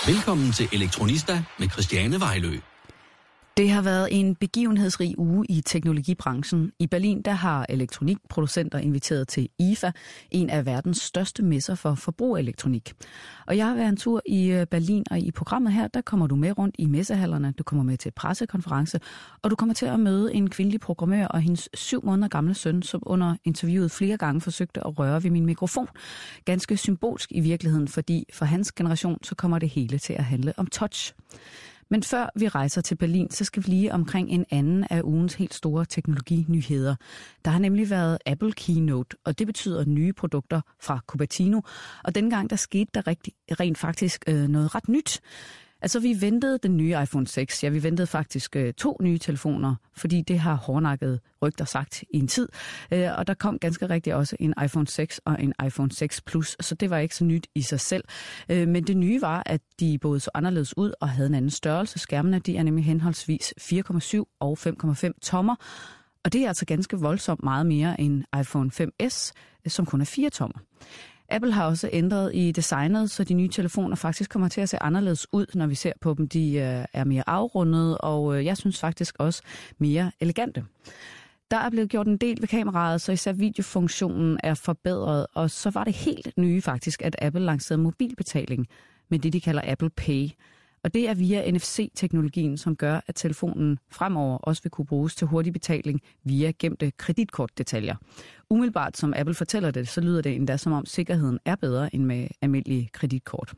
Velkommen til Elektronista med Christiane Vejlø. Det har været en begivenhedsrig uge i teknologibranchen. I Berlin der har elektronikproducenter inviteret til IFA, en af verdens største messer for forbrugerelektronik. Og jeg har været en tur i Berlin, og i programmet her, der kommer du med rundt i messehallerne, du kommer med til pressekonference, og du kommer til at møde en kvindelig programmør og hendes 7 måneder gamle søn, som under interviewet flere gange forsøgte at røre ved min mikrofon. Ganske symbolsk i virkeligheden, fordi for hans generation, så kommer det hele til at handle om touch. Men før vi rejser til Berlin, så skal vi lige omkring en anden af ugens helt store teknologinyheder. Der har nemlig været Apple Keynote, og det betyder nye produkter fra Cupertino. Og dengang der skete der rent faktisk noget ret nyt. Altså vi ventede den nye iPhone 6, ja vi ventede faktisk 2 nye telefoner, fordi det har hårdnakket rygter sagt i en tid. Og der kom ganske rigtigt også en iPhone 6 og en iPhone 6 Plus, så det var ikke så nyt i sig selv. Men det nye var, at de både så anderledes ud og havde en anden størrelse. Skærmene de er nemlig henholdsvis 4,7 og 5,5 tommer. Og det er altså ganske voldsomt meget mere end iPhone 5S, som kun er 4 tommer. Apple har også ændret i designet, så de nye telefoner faktisk kommer til at se anderledes ud, når vi ser på dem. De er mere afrundede, og jeg synes faktisk også mere elegante. Der er blevet gjort en del ved kameraet, så især videofunktionen er forbedret, og så var det helt nye faktisk, at Apple lancerede mobilbetaling med det, de kalder Apple Pay. Og det er via NFC-teknologien, som gør, at telefonen fremover også vil kunne bruges til hurtig betaling via gemte kreditkortdetaljer. Umiddelbart, som Apple fortæller det, så lyder det endda som om sikkerheden er bedre end med almindelige kreditkort.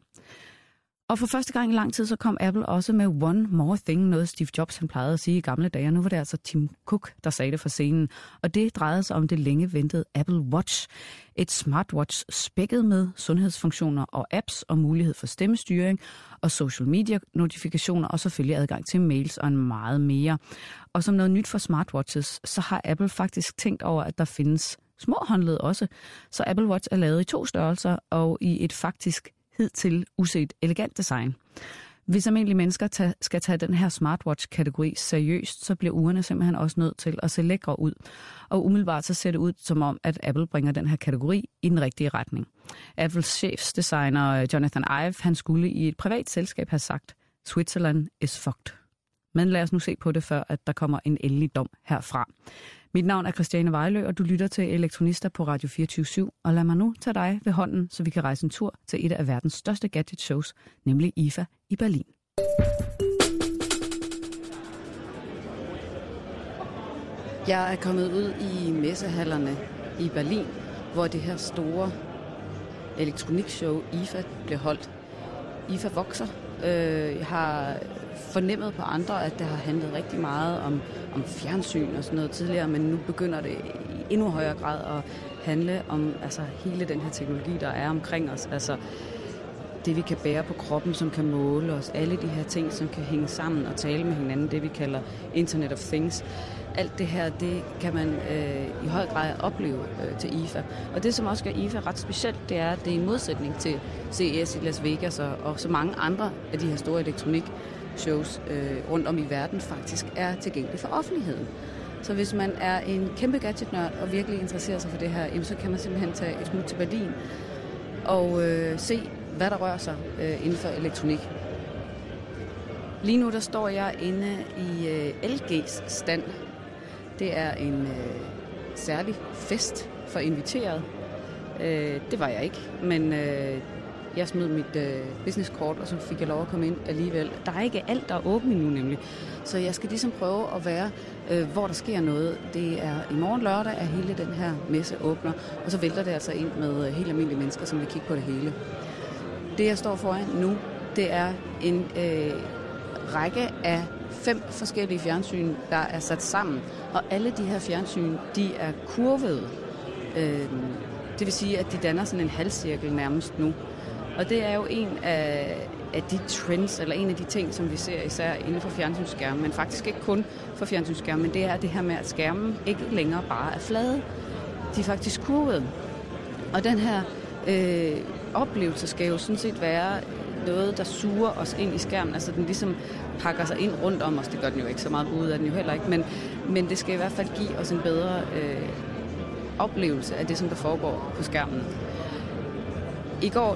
Og for første gang i lang tid, så kom Apple også med One More Thing, noget Steve Jobs han plejede at sige i gamle dage. Nu var det altså Tim Cook, der sagde det for scenen. Og det drejede sig om det længe ventede Apple Watch. Et smartwatch spækket med sundhedsfunktioner og apps og mulighed for stemmestyring og social media notifikationer og selvfølgelig adgang til mails og en meget mere. Og som noget nyt for smartwatches, så har Apple faktisk tænkt over, at der findes små håndled også. Så Apple Watch er lavet i 2 størrelser og i et faktisk hidtil uset elegant design. Hvis almindelige mennesker skal tage den her smartwatch-kategori seriøst, så bliver ugerne simpelthen også nødt til at se lækre ud. Og umiddelbart så ser det ud som om, at Apple bringer den her kategori i den rigtige retning. Apples chefsdesigner Jonathan Ive, han skulle i et privat selskab have sagt, Switzerland is fucked. Men lad os nu se på det, før at der kommer en endelig dom herfra. Mit navn er Christiane Vejlø, og du lytter til Elektronista på Radio 24/7. Og lad mig nu tage dig ved hånden, så vi kan rejse en tur til et af verdens største gadget-shows, nemlig IFA i Berlin. Jeg er kommet ud i messehallerne i Berlin, hvor det her store elektronikshow IFA bliver holdt. IFA vokser. Jeg har fornemmet på andre, at det har handlet rigtig meget om fjernsyn og sådan noget tidligere, men nu begynder det i endnu højere grad at handle om altså, hele den her teknologi, der er omkring os. Altså det, vi kan bære på kroppen, som kan måle os. Alle de her ting, som kan hænge sammen og tale med hinanden. Det, vi kalder Internet of Things. Alt det her, det kan man i høj grad opleve til IFA. Og det, som også gør IFA ret specielt, det er, at det er en modsætning til CES i Las Vegas og så mange andre af de her store elektronikshows rundt om i verden faktisk er tilgængelige for offentligheden. Så hvis man er en kæmpe gadgetnørd og virkelig interesserer sig for det her, jamen, så kan man simpelthen tage et smut til Berlin og se, hvad der rører sig inden for elektronik. Lige nu der står jeg inde i LG's stand. Det er en særlig fest for inviteret. Det var jeg ikke, men jeg smed mit businesskort, og så fik jeg lov at komme ind alligevel. Der er ikke alt, der er åbent endnu nemlig. Så jeg skal ligesom prøve at være, hvor der sker noget. Det er i morgen lørdag, at hele den her messe åbner, og så vælter det altså ind med helt almindelige mennesker, som vil kigge på det hele. Det, jeg står foran nu, det er en række af 5 forskellige fjernsyn, der er sat sammen. Og alle de her fjernsyn, de er kurvede. Det vil sige, at de danner sådan en halvcirkel nærmest nu. Og det er jo en af de trends, eller en af de ting, som vi ser især inden for fjernsynsskærmen, men faktisk ikke kun for fjernsynsskærmen, men det er det her med, at skærmen ikke længere bare er flade. De er faktisk kurvede. Og den her oplevelse skal jo sådan set være noget, der suger os ind i skærmen. Altså den ligesom pakker sig ind rundt om os. Det gør den jo ikke så meget ud af den jo heller ikke, men det skal i hvert fald give os en bedre oplevelse af det, som der foregår på skærmen. I går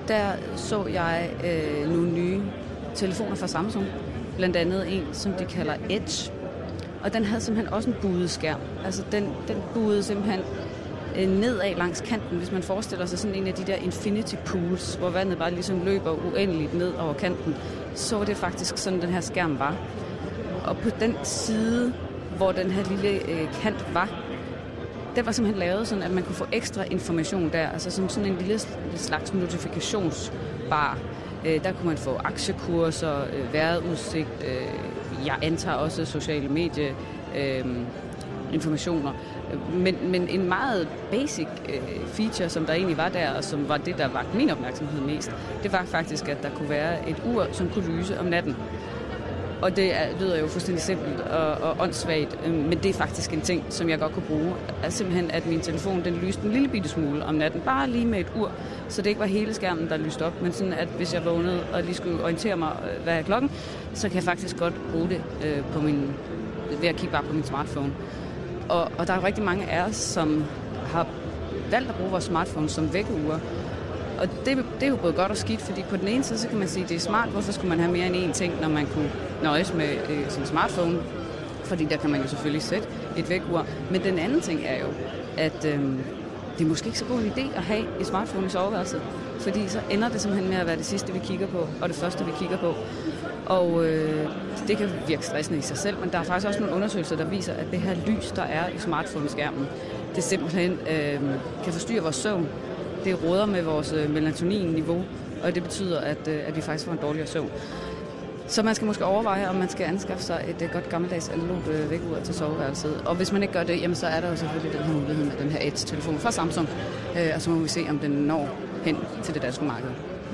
der så jeg nogle nye telefoner fra Samsung. Blandt andet en, som de kalder Edge. Og den havde simpelthen også en buet skærm. Altså den buede simpelthen nedad langs kanten, hvis man forestiller sig sådan en af de der infinity pools, hvor vandet bare ligesom løber uendeligt ned over kanten, så var det faktisk sådan, den her skærm var. Og på den side, hvor den her lille kant var, den var simpelthen lavet sådan, at man kunne få ekstra information der, altså som sådan en lille slags notifikationsbar. Der kunne man få aktiekurser, vejrudsigt, jeg antager også sociale medier, informationer. Men en meget basic feature, som der egentlig var der, og som var det, der vagte min opmærksomhed mest, det var faktisk, at der kunne være et ur, som kunne lyse om natten. Og det lyder jo fuldstændig simpelt og åndssvagt, men det er faktisk en ting, som jeg godt kunne bruge. Altså simpelthen, at min telefon, den lyste en lille bitte smule om natten, bare lige med et ur, så det ikke var hele skærmen, der lyste op, men sådan, at hvis jeg vågnede og lige skulle orientere mig, hvad er klokken, så kan jeg faktisk godt bruge det ved at kigge bare på min smartphone. Og der er jo rigtig mange af os, som har valgt at bruge vores smartphone som vækkeure. Og det er jo både godt og skidt, fordi på den ene side, så kan man sige, at det er smart. Hvorfor skulle man have mere end én ting, når man kunne nøjes med sin smartphone? Fordi der kan man jo selvfølgelig sætte et vækkeur. Men den anden ting er jo, at det er måske ikke så god en idé at have et smartphone i soveværelset. Fordi så ender det simpelthen med at være det sidste, vi kigger på, og det første, vi kigger på. Og det kan virke stressende i sig selv, men der er faktisk også nogle undersøgelser, der viser, at det her lys, der er i smartphone-skærmen, det simpelthen kan forstyrre vores søvn. Det råder med vores melatonin-niveau, og det betyder, at vi faktisk får en dårligere søvn. Så man skal måske overveje, om man skal anskaffe sig et godt gammeldags analogt vækkeur til soveværelset. Og hvis man ikke gør det, jamen, så er der jo selvfølgelig den her mulighed med den her Edge-telefon fra Samsung. Og så må vi se, om den når hen til det danske marked.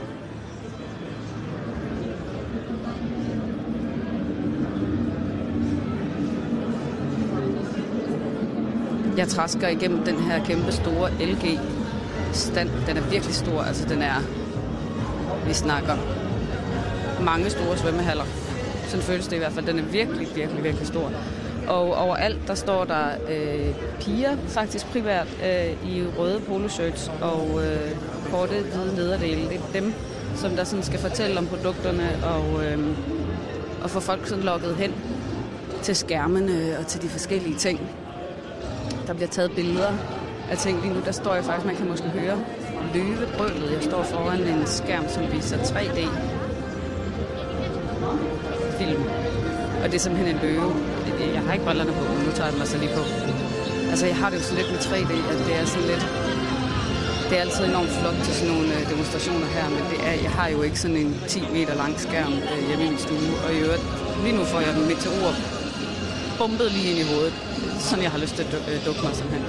Jeg trasker igennem den her kæmpe store LG-stand. Den er virkelig stor, altså den er, vi snakker mange store svømmehaller. Sådan føles det i hvert fald. Den er virkelig, virkelig, virkelig stor. Og overalt, der står der piger, faktisk primært i røde poloshirts og korte hvide nederdele. Det er dem, som der sådan skal fortælle om produkterne og få folk sådan logget hen til skærmene og til de forskellige ting. Der bliver taget billeder af ting lige nu. Der står jeg faktisk, man kan måske høre løvebrølet. Jeg står foran en skærm, som viser 3D-film. Og det er simpelthen en løve. Jeg har ikke brillerne på, men nu tager jeg dem altså lige på. Altså, jeg har det jo sådan lidt med 3D, at det er sådan lidt... Det er altid enormt flot til sådan nogle demonstrationer her, men jeg har jo ikke sådan en 10 meter lang skærm hjemme i min stue. Og i øvrigt, lige nu får jeg den meteor bumpet lige ind i hovedet. Sådan jeg har lyst til at dukke mig simpelthen.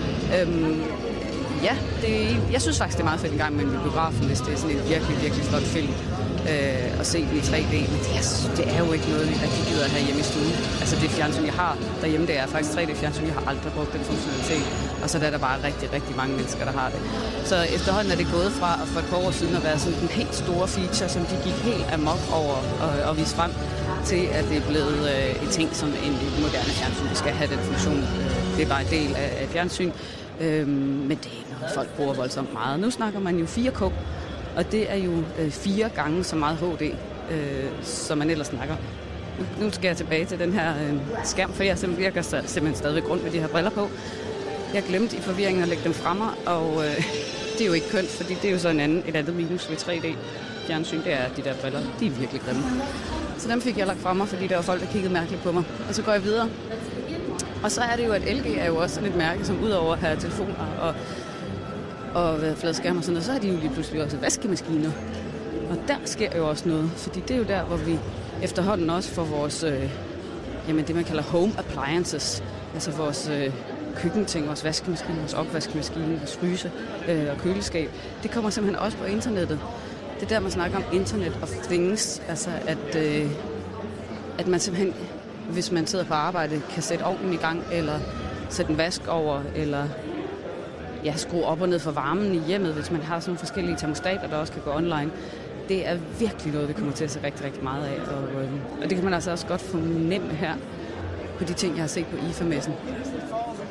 Ja, jeg synes faktisk, det er meget fedt en gang med biografen, hvis det er sådan en virkelig, virkelig flot film at se den i 3D. Men det er jo ikke noget, vi rigtig gider at have hjemme i stuen. Altså det fjernsyn, jeg har derhjemme, det er faktisk 3D-fjernsyn. Jeg har aldrig brugt den funktionalitet. Og så er der bare rigtig, rigtig mange mennesker, der har det. Så efterhånden er det gået fra at for et par år siden at være sådan en helt store feature, som de gik helt amok over og vise frem, til at det er blevet en ting som en moderne fjernsyn. Vi skal have den funktion. Det er bare en del af fjernsyn. Men det er ikke noget, folk bruger voldsomt meget. Nu snakker man jo 4K, og det er jo 4 gange så meget HD, som man ellers snakker. Nu skal jeg tilbage til den her skærm, for jeg virker simpelthen stadigvæk rundt med de her briller på. Jeg glemte i forvirringen at lægge dem fremme, og det er jo ikke kønt, fordi det er jo så et andet minus ved 3D-fjernsyn. Det er de der briller, de er virkelig grimme. Så dem fik jeg lagt fremme, fordi der var folk, der kiggede mærkeligt på mig. Og så går jeg videre. Og så er det jo, at LG er jo også sådan et mærke, som udover at have telefoner og fladskærme og sådan noget, så har de jo lige pludselig også vaskemaskiner. Og der sker jo også noget, fordi det er jo der, hvor vi efterhånden også får vores, det man kalder home appliances, altså vores køkkenting, vores vaskemaskine, vores opvaskemaskine, vores fryse og køleskab. Det kommer simpelthen også på internettet. Det er der, man snakker om internet of things, altså at man simpelthen, hvis man sidder på arbejde, kan sætte ovnen i gang, eller sætte en vask over, eller skrue op og ned for varmen i hjemmet, hvis man har sådan nogle forskellige termostater, der også kan gå online. Det er virkelig noget, vi kommer til at se rigtig, rigtig meget af, og det kan man altså også godt fornemme her på de ting, jeg har set på IFA-messen.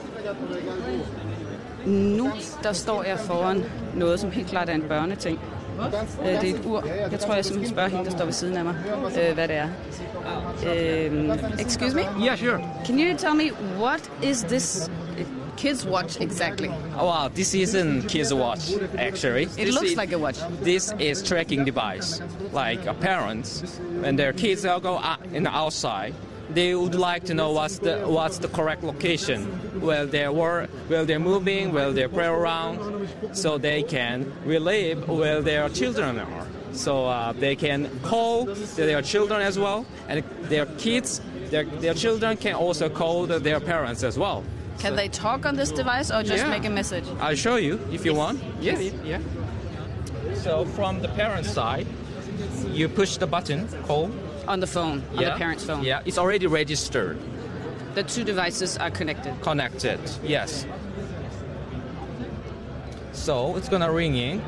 Nu, der står jeg foran noget, som helt klart er en børneting. Det er et ur. Jeg tror, jeg simpelthen spørger hende, der står ved siden af mig, hvad det er. Excuse me? Yeah, sure. Can you tell me, what is this kids watch exactly? Wow, this isn't kids watch, actually. It looks like a watch. This is tracking device. Like parents, when their kids go out in the outside, they would like to know what's the correct location, where they're moving, where they play around, so they can relive where their children are. So they can call their children as well, and their kids, their children can also call their parents as well. Can they talk on this device or just make a message? I'll show you if you want. Yes. Yeah. So from the parent side, you push the button, call. On the phone, on the parent's phone. Yeah, it's already registered. The two devices are connected. Connected, yes. So it's gonna ring in.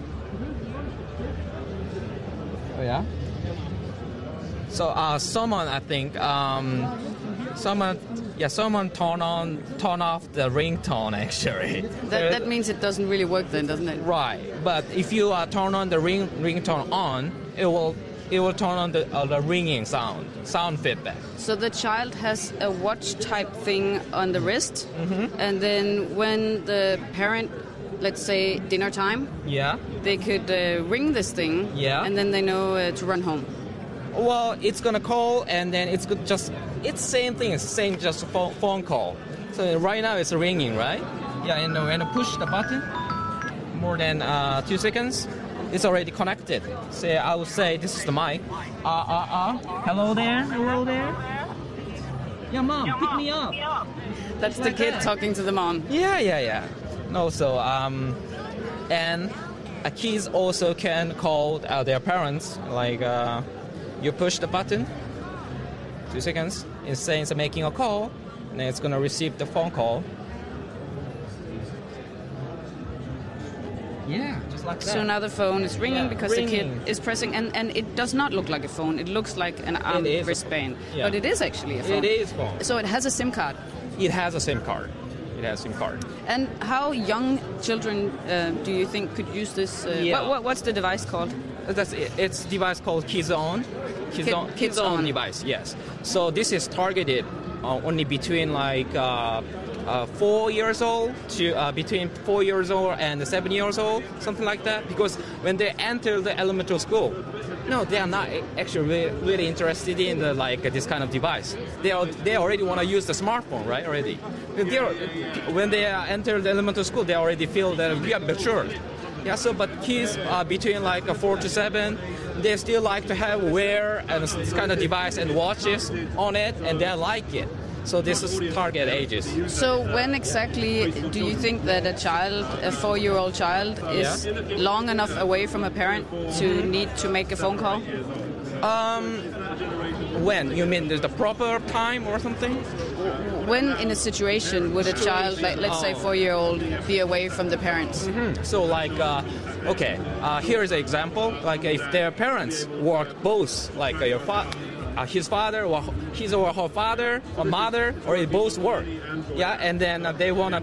Oh yeah. So someone, I think, someone turn off the ringtone actually. That means it doesn't really work then, doesn't it? Right, but if you turn on the ringtone on, it will turn on the ringing sound feedback. So the child has a watch type thing on the wrist, and then when the parent, let's say dinner time, they could ring this thing, and then they know to run home. Well, it's gonna call, and then it's same thing, same just phone call. So right now it's ringing, right? Yeah, and when I push the button, more than 2 seconds, it's already connected. So I would say this is the mic. Hello there. Yeah, mom, pick me up. That's the kid talking to the mom. Yeah. No, so and kids also can call their parents. Like you push the button, 2 seconds. It's saying it's making a call, and then it's gonna receive the phone call. Yeah, just like that. So now the phone is ringing because the kid is pressing, and it does not look like a phone. It looks like an arm wristband, but it is actually a phone. It is a phone. So it has a SIM card. It has a SIM card. And how young children do you think could use this? What's the device called? It's a device called Kids On. Kids On device, yes. So this is targeted only between like 4 years old to between 4 years old and 7 years old, something like that. Because when they enter the elementary school, no, they are not actually really interested in this kind of device. They already want to use the smartphone, right? Already, when they enter the elementary school, they already feel that we are mature. Yeah. So, but kids between 4 to 7, they still like to wear this kind of device and watches on it, and they like it. So this is target ages. So when exactly do you think that a 4-year-old child, is long enough away from a parent to need to make a phone call? When? You mean the proper time or something? When in a situation would a child, let's say 4-year-old, be away from the parents? Mm-hmm. So here is an example. Like if their parents work both, like his father or his or her father or mother, or they both work, and then they wanna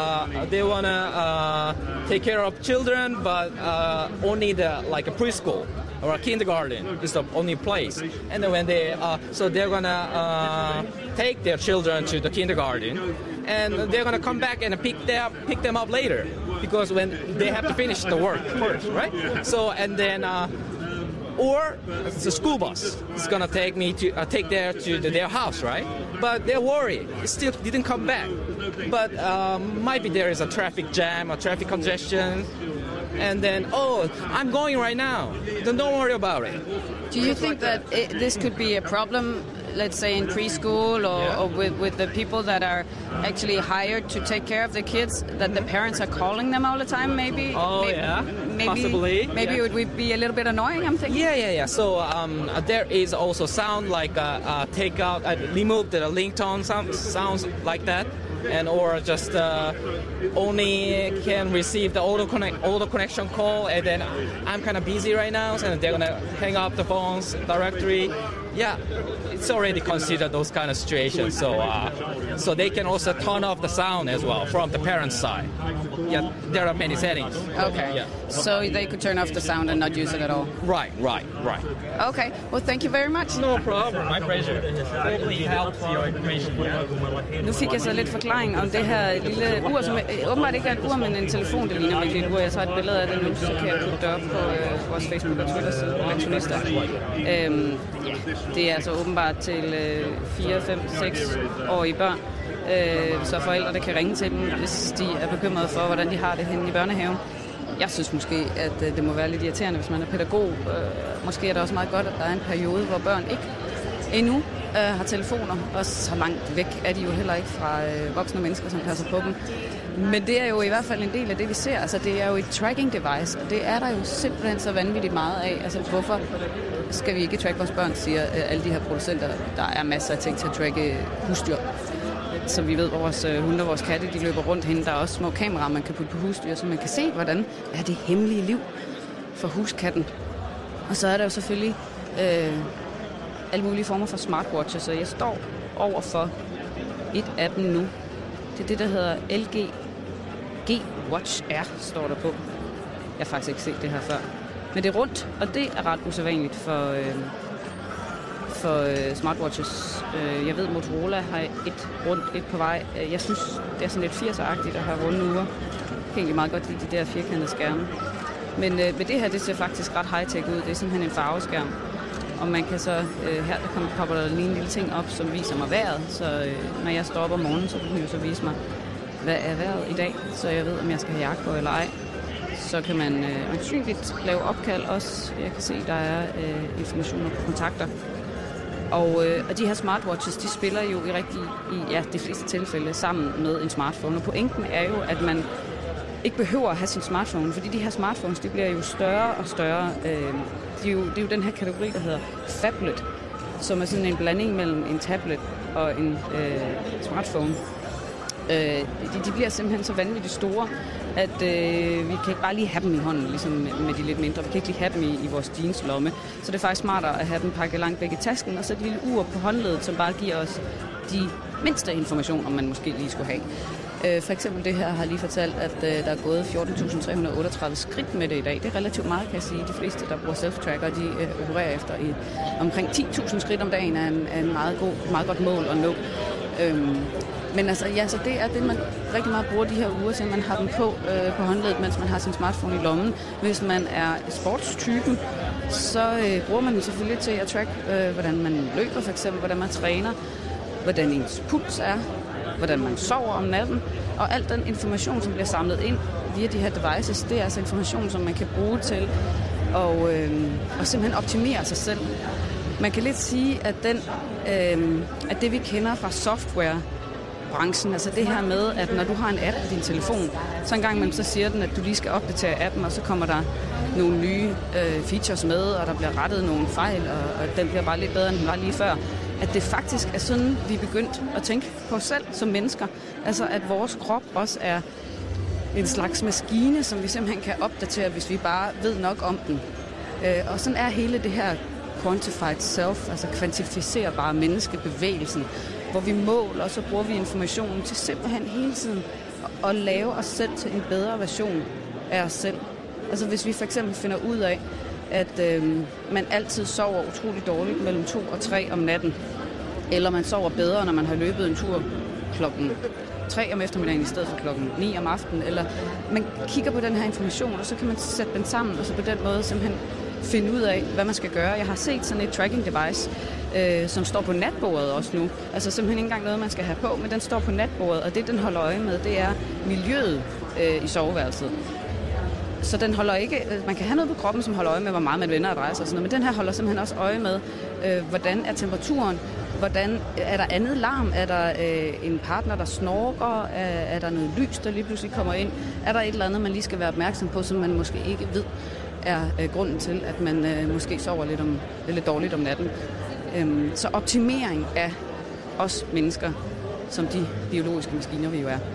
take care of children, but only a preschool or a kindergarten is the only place. And then when they're gonna take their children to the kindergarten, and they're gonna come back and pick them up later, because when they have to finish the work first, right? So and then. Or the school bus is gonna take their house, right? But they're worried; it still didn't come back. But maybe there is a traffic jam, a traffic congestion, and then I'm going right now. Then don't worry about it. Do you think that this could be a problem? Let's say in preschool or with the people that are actually hired to take care of the kids, that the parents are calling them all the time, maybe? Possibly. Maybe it would be a little bit annoying, I'm thinking. Yeah. So there is also sound like take out, remove the ringtone sounds like that. and or just only can receive the auto connection call, and then I'm kind of busy right now, and they're gonna hang up the phones directly. Yeah, it's already considered those kind of situations. So they can also turn off the sound as well from the parent's side. Yeah, there are many settings. Okay. Yeah. So they could turn off the sound and not use it at all. Right. Okay. Well, thank you very much. No problem. My pleasure. Hopefully it helps your information. Nu fik jeg så lidt forklaring om det her lille ur, som åbenbart ikke er et ur, men en telefon, det ligner mig et ur. Jeg så har et billede af det nu, så kan jeg putte det op på vores Facebook og Twitter-side, Elektronister. Det er altså åbenbart til 4, 5, 6-årige børn, så forældre kan ringe til dem, hvis de er bekymrede for, hvordan de har det henne i børnehaven. Jeg synes måske, at det må være lidt irriterende, hvis man er pædagog. Måske er det også meget godt, at der er en periode, hvor børn ikke endnu har telefoner, og så langt væk er de jo heller ikke fra voksne mennesker, som passer på dem. Men det er jo i hvert fald en del af det, vi ser. Altså, det er jo et tracking device, og det er der jo simpelthen så vanvittigt meget af. Altså, hvorfor skal vi ikke tracke vores børn, siger alle de her producenter. Der er masser af ting til at tracke husdyr. Som vi ved, vores hunde og vores katte, de løber rundt henne. Der er også små kameraer, man kan putte på husdyr, så man kan se, hvordan er det hemmelige liv for huskatten. Og så er der jo selvfølgelig alle mulige former for smartwatches, så jeg står over for et af dem nu. Det er det, der hedder LG G-Watch R, står der på. Jeg har faktisk ikke set det her før. Men det er rundt, og det er ret usædvanligt for smartwatches. Jeg ved, Motorola har et rundt, et på vej. Jeg synes, det er sådan lidt 80'er-agtigt at have runde uger. Jeg kan egentlig meget godt lide de der firkantede skærme. Men det her, det ser faktisk ret high-tech ud. Det er simpelthen en farveskærm. Og man kan så, her der popper der lige en lille ting op, som viser mig vejret. Så når jeg står op om morgenen, så vil den jo så vise mig, hvad er vejret i dag. Så jeg ved, om jeg skal have jakke på eller ej. Så kan man ansynligt lave opkald også. Jeg kan se, der er informationer på kontakter. Og de her smartwatches, de spiller jo i de fleste tilfælde sammen med en smartphone. Og pointen er jo, at man ikke behøver at have sin smartphone, fordi de her smartphones, de bliver jo større og større. Det er jo den her kategori, der hedder phablet, som er sådan en blanding mellem en tablet og en smartphone. De bliver simpelthen så vanvittigt store, at vi kan ikke bare lige have dem i hånden, ligesom med de lidt mindre. Vi kan ikke lige have dem i vores jeanslomme. Så det er faktisk smartere at have dem pakket langt væk i tasken, og så et lille ur på håndledet, som bare giver os de mindste informationer, man måske lige skulle have. For eksempel det her har lige fortalt, at der er gået 14.338 skridt med det i dag. Det er relativt meget, kan jeg sige. De fleste, der bruger self-tracker, de opererer efter i omkring 10.000 skridt om dagen er en meget godt mål at nå. Men altså, ja, så det er det, man rigtig meget bruger de her uger til. Man har dem på håndledet, mens man har sin smartphone i lommen. Hvis man er sportstypen, så bruger man den selvfølgelig til at track, hvordan man løber for eksempel, hvordan man træner, hvordan ens puls er, hvordan man sover om natten. Og al den information, som bliver samlet ind via de her devices, det er altså information, som man kan bruge til at simpelthen optimere sig selv. Man kan lidt sige, at det vi kender fra softwarebranchen, altså det her med, at når du har en app på din telefon, så en gang imellem så siger den, at du lige skal opdatere appen, og så kommer der nogle nye features med, og der bliver rettet nogle fejl, og den bliver bare lidt bedre, end den var lige før. At det faktisk er sådan, vi er begyndt at tænke på os selv som mennesker. Altså at vores krop også er en slags maskine, som vi simpelthen kan opdatere, hvis vi bare ved nok om den. Og sådan er hele det her quantified self, altså kvantificerbare menneskebevægelsen, hvor vi måler, og så bruger vi informationen til simpelthen hele tiden at lave os selv til en bedre version af os selv. Altså hvis vi for eksempel finder ud af, at man altid sover utrolig dårligt mellem 2 og 3 om natten, eller man sover bedre, når man har løbet en tur klokken 3 om eftermiddagen i stedet for klokken 9 om aftenen, eller man kigger på den her information, og så kan man sætte den sammen, og så på den måde simpelthen finde ud af, hvad man skal gøre. Jeg har set sådan et tracking device, som står på natbordet også nu. Altså simpelthen ikke engang noget, man skal have på, men den står på natbordet, og det, den holder øje med, det er miljøet i soveværelset. Så den holder ikke, man kan have noget på kroppen, som holder øje med, hvor meget man vender og drejer sig og sådan noget, men den her holder simpelthen også øje med, hvordan er temperaturen, hvordan er der andet larm, er der en partner, der snorker, er der noget lys, der lige pludselig kommer ind, er der et eller andet, man lige skal være opmærksom på, som man måske ikke ved, er grunden til, at man måske sover lidt dårligt om natten. Så optimering af os mennesker som de biologiske maskiner vi jo er.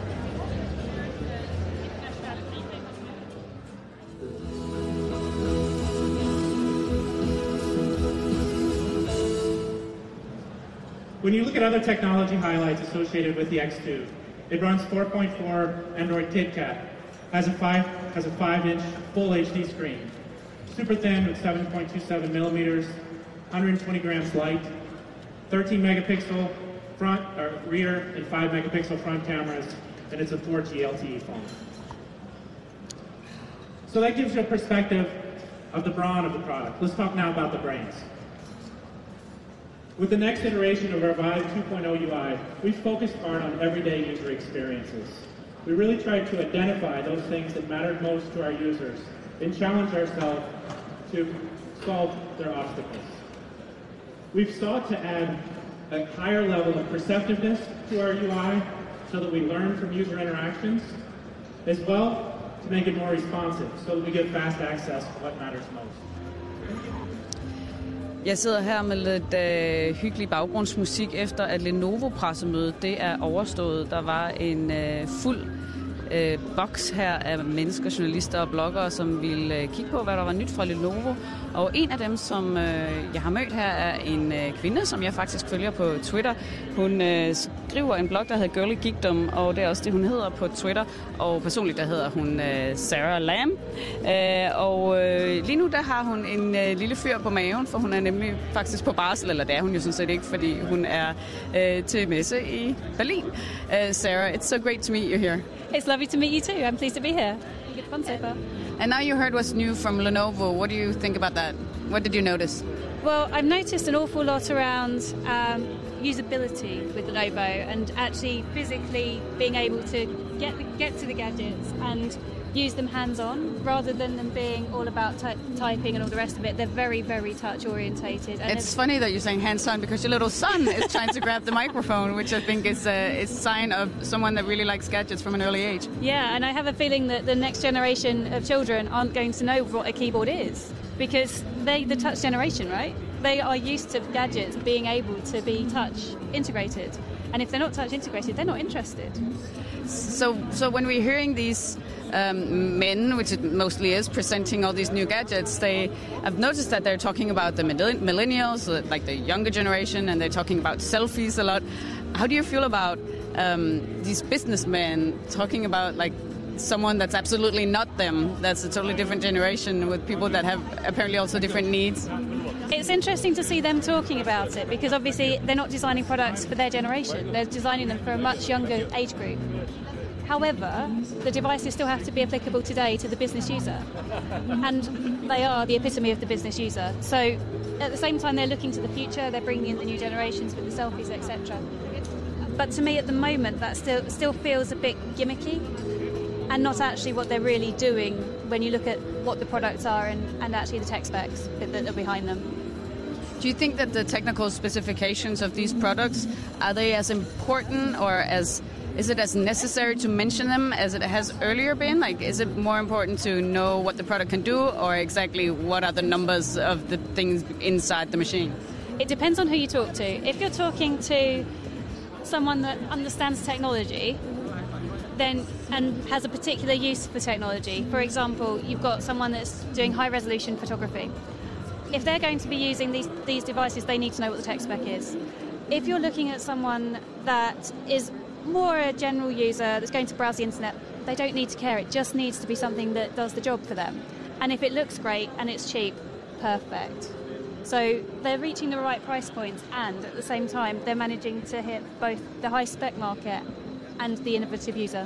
When you look at other technology highlights associated with the X2, it runs 4.4 Android KitKat, has a 5-inch full HD screen, super thin with 7.27 millimeters, 120 grams light, 13 megapixel front or rear and 5 megapixel front cameras, and it's a 4G LTE phone. So that gives you a perspective of the brawn of the product. Let's talk now about the brains. With the next iteration of our Vive 2.0 UI, we've focused hard on everyday user experiences. We really tried to identify those things that mattered most to our users and challenge ourselves to solve their obstacles. We've sought to add a higher level of perceptiveness to our UI so that we learn from user interactions, as well to make it more responsive so that we get fast access to what matters most. Jeg sidder her med lidt hyggelig baggrundsmusik efter at Lenovo-pressemødet det er overstået. Der var en fuld boks her af mennesker, journalister og bloggere, som ville kigge på, hvad der var nyt fra Lenovo. Og en af dem, som jeg har mødt her, er en kvinde, som jeg faktisk følger på Twitter. Hun skriver en blog, der hedder Girly Geekdom, og det er også det, hun hedder på Twitter. Og personligt, der hedder hun Sarah Lam. Og lige nu, der har hun en lille fyr på maven, for hun er nemlig faktisk på barsel, eller det er hun jo sådan set ikke, fordi hun er til messe i Berlin. Sarah, it's so great to meet you here. It's lovely to meet you too. I'm pleased to be here. Good fun so far. And now you heard what's new from Lenovo. What do you think about that? What did you notice? Well, I've noticed an awful lot around usability with Lenovo and actually physically being able to get to the gadgets and use them hands-on rather than them being all about typing and all the rest of it. They're very, very touch-orientated. And it's funny that you're saying hands-on because your little son is trying to grab the microphone, which I think is a sign of someone that really likes gadgets from an early age. Yeah, and I have a feeling that the next generation of children aren't going to know what a keyboard is because they're the touch generation, right? They are used to gadgets being able to be touch-integrated. And if they're not touch-integrated, they're not interested. So when we're hearing these men, which it mostly is, presenting all these new gadgets, I've noticed that they're talking about the millennials, like the younger generation, and they're talking about selfies a lot. How do you feel about these businessmen talking about like someone that's absolutely not them, that's a totally different generation with people that have apparently also different needs? It's interesting to see them talking about it because obviously they're not designing products for their generation. They're designing them for a much younger age group. However, the devices still have to be applicable today to the business user. And they are the epitome of the business user. So at the same time, they're looking to the future, they're bringing in the new generations with the selfies, etc. But to me, at the moment, that still feels a bit gimmicky and not actually what they're really doing when you look at what the products are and actually the tech specs that are behind them. Do you think that the technical specifications of these products, are they as important or is it as necessary to mention them as it has earlier been? Like, is it more important to know what the product can do or exactly what are the numbers of the things inside the machine? It depends on who you talk to. If you're talking to someone that understands technology, then and has a particular use for technology, for example, you've got someone that's doing high-resolution photography. If they're going to be using these devices, they need to know what the tech spec is. If you're looking at someone that is more a general user that's going to browse the internet, they don't need to care. It just needs to be something that does the job for them. And if it looks great and it's cheap, perfect. So they're reaching the right price points and at the same time they're managing to hit both the high spec market and the innovative user.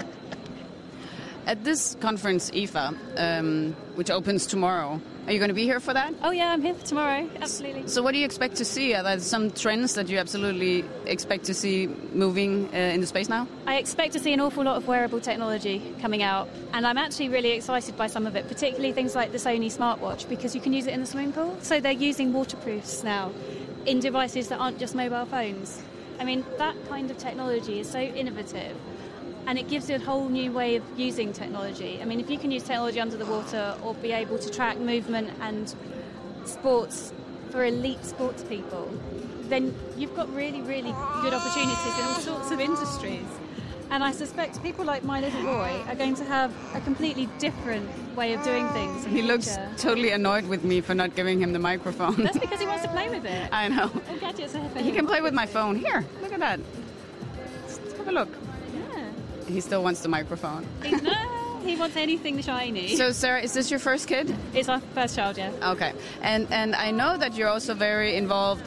At this conference, IFA, which opens tomorrow, are you going to be here for that? Oh yeah, I'm here for tomorrow, absolutely. So what do you expect to see? Are there some trends that you absolutely expect to see moving in the space now? I expect to see an awful lot of wearable technology coming out, and I'm actually really excited by some of it, particularly things like the Sony smartwatch, because you can use it in the swimming pool. So they're using waterproofs now in devices that aren't just mobile phones. I mean, that kind of technology is so innovative. And it gives you a whole new way of using technology. I mean, if you can use technology under the water or be able to track movement and sports for elite sports people, then you've got really, really good opportunities in all sorts of industries. And I suspect people like my little boy are going to have a completely different way of doing things. He looks totally annoyed with me for not giving him the microphone. That's because he wants to play with it. I know. All gadgets are for He him. can play with my phone. Here, look at that. Just have a look. Yeah. He still wants the microphone. No, he wants anything shiny. So, Sarah, is this your first kid? It's our first child, yeah. Okay, and I know that you're also very involved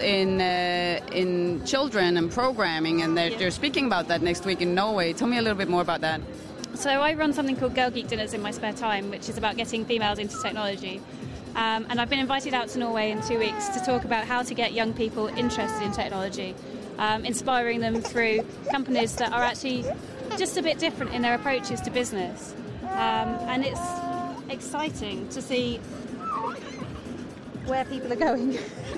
in children and programming, and that you're speaking about that next week in Norway. Tell me a little bit more about that. So I run something called Girl Geek Dinners in my spare time, which is about getting females into technology. And I've been invited out to Norway in 2 weeks to talk about how to get young people interested in technology, inspiring them through companies that are actually just a bit different in their approaches to business. And it's exciting to see where people are going.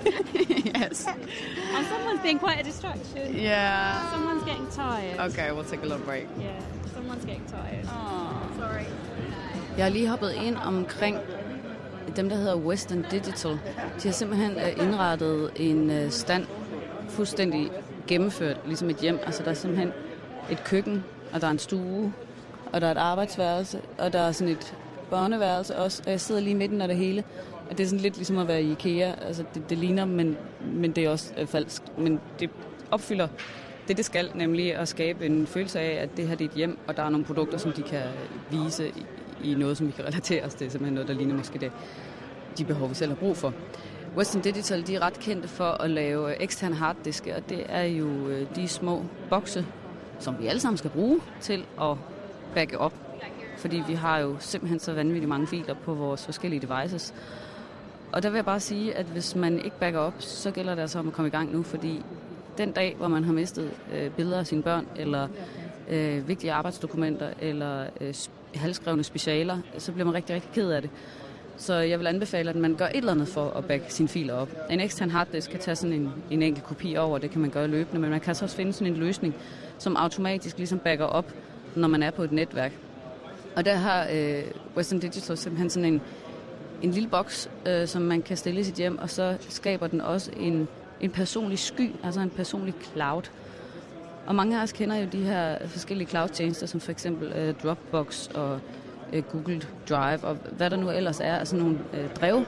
Yes. And someone's being quite a distraction. Yeah. Someone's getting tired. Okay, we'll take a little break. Yeah, someone's getting tired. Oh. Sorry. Jeg har lige hoppet ind omkring dem, der hedder Western Digital. De har simpelthen indrettet en stand fuldstændig gennemført, ligesom et hjem. Altså der er simpelthen et køkken, og der er en stue, og der er et arbejdsværelse, og der er sådan et børneværelse også. Og jeg sidder lige midten af det hele. Og det er sådan lidt ligesom at være i IKEA. Altså det ligner, men det er også falsk. Men det opfylder det skal, nemlig at skabe en følelse af, at det her det er et hjem, og der er nogle produkter, som de kan vise i noget, som vi kan relatere os til. Simpelthen noget, der ligner måske det, de behov, vi selv har brug for. Western Digital, de er ret kendte for at lave eksterne harddiske, og det er jo de små bokse, som vi alle sammen skal bruge til at backe op. Fordi vi har jo simpelthen så vanvittigt mange filer på vores forskellige devices. Og der vil jeg bare sige, at hvis man ikke backer op, så gælder det altså om at komme i gang nu, fordi den dag, hvor man har mistet billeder af sine børn, eller vigtige arbejdsdokumenter, eller halvskrevne specialer, så bliver man rigtig, rigtig ked af det. Så jeg vil anbefale, at man gør et eller andet for at backe sine filer op. En ekstern harddisk kan tage sådan en enkelt kopi over, det kan man gøre løbende, men man kan også finde sådan en løsning, som automatisk ligesom backer op, når man er på et netværk. Og der har Western Digital simpelthen sådan en lille boks, som man kan stille i sit hjem, og så skaber den også en personlig sky, altså en personlig cloud. Og mange af os kender jo de her forskellige cloud-tjenester, som for eksempel Dropbox og Google Drive, og hvad der nu ellers er, altså nogle drev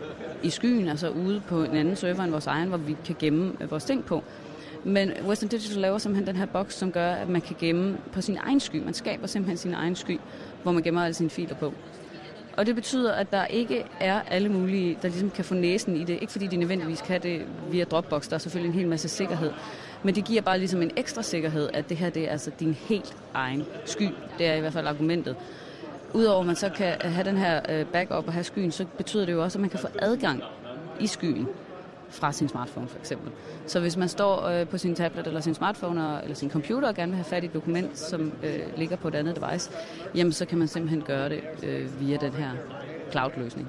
i skyen, altså ude på en anden server end vores egen, hvor vi kan gemme vores ting på. Men Western Digital laver simpelthen den her boks, som gør, at man kan gemme på sin egen sky. Man skaber simpelthen sin egen sky, hvor man gemmer alle sine filer på. Og det betyder, at der ikke er alle mulige, der ligesom kan få næsen i det. Ikke fordi de nødvendigvis kan det via Dropbox, der er selvfølgelig en hel masse sikkerhed. Men det giver bare ligesom en ekstra sikkerhed, at det her det er altså din helt egen sky. Det er i hvert fald argumentet. Udover at man så kan have den her backup og have skyen, så betyder det jo også, at man kan få adgang i skyen fra sin smartphone for eksempel. Så hvis man står på sin tablet eller sin smartphone eller sin computer og gerne vil have fat i et dokument, som ligger på et andet device, jamen så kan man simpelthen gøre det via den her cloud-løsning.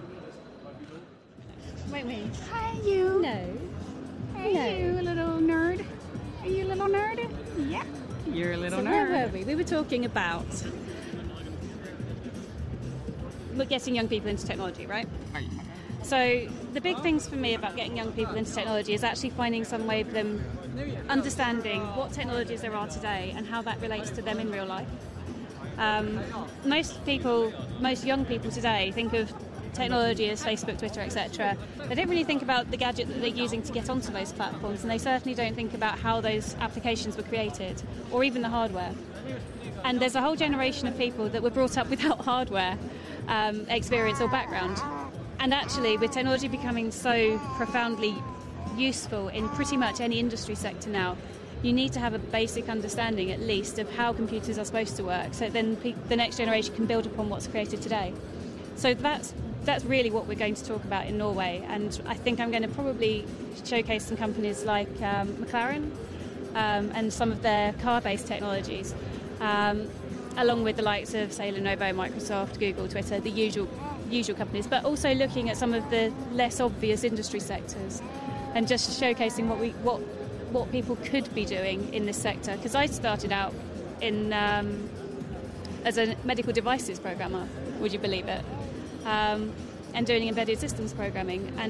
Wait. Hi you. No. Hey you, little nerd. Are you a little nerd? Yeah. You're a little So nerd. where were we? We were talking about getting young people into technology, right? So the big things for me about getting young people into technology is actually finding some way of them understanding what technologies there are today and how that relates to them in real life. Most young people today think of technology as Facebook, Twitter, etc. They don't really think about the gadget that they're using to get onto those platforms, and they certainly don't think about how those applications were created, or even the hardware. And there's a whole generation of people that were brought up without hardware experience or background. And actually, with technology becoming so profoundly useful in pretty much any industry sector now, you need to have a basic understanding, at least, of how computers are supposed to work, so then the next generation can build upon what's created today. So that's really what we're going to talk about in Norway, and I think I'm going to probably showcase some companies like McLaren and some of their car-based technologies, along with the likes of, say, Lenovo, Microsoft, Google, Twitter, the usual companies, but also looking at some of the less obvious industry sectors and just showcasing what people could be doing in this sector. Because I started out in as a medical devices programmer, would you believe it? And doing embedded systems programming, and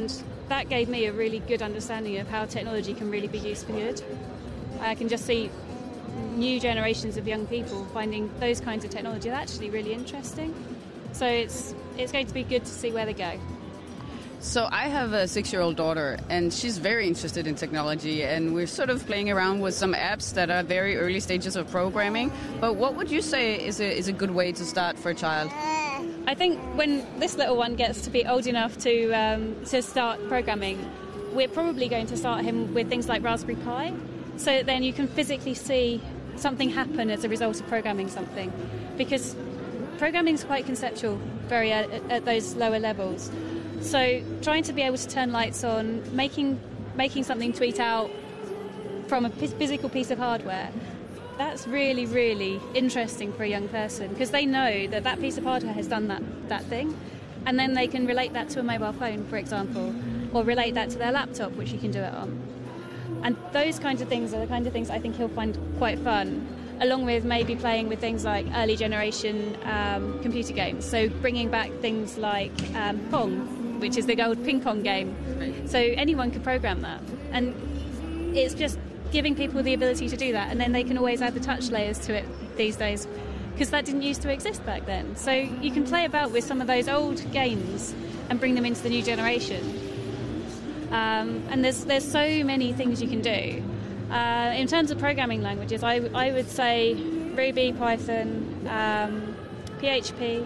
that gave me a really good understanding of how technology can really be used for good. I can just see new generations of young people finding those kinds of technology actually really interesting. So it's going to be good to see where they go. So I have a 6-year-old daughter, and she's very interested in technology, and we're sort of playing around with some apps that are very early stages of programming. But what would you say is a good way to start for a child? I think when this little one gets to be old enough to start programming, we're probably going to start him with things like Raspberry Pi, so then you can physically see something happen as a result of programming something, because programming is quite conceptual at those lower levels. So trying to be able to turn lights on, making something tweet out from a physical piece of hardware, that's really, really interesting for a young person, because they know that piece of hardware has done that thing, and then they can relate that to a mobile phone, for example, or relate that to their laptop, which you can do it on. And those kinds of things are the kind of things I think he'll find quite fun, along with maybe playing with things like early generation computer games. So bringing back things like Pong, which is the old ping pong game. So anyone can program that. And it's just giving people the ability to do that, and then they can always add the touch layers to it these days, because that didn't used to exist back then. So you can play about with some of those old games and bring them into the new generation. And there's so many things you can do. In terms of programming languages, I would say Ruby, Python, PHP,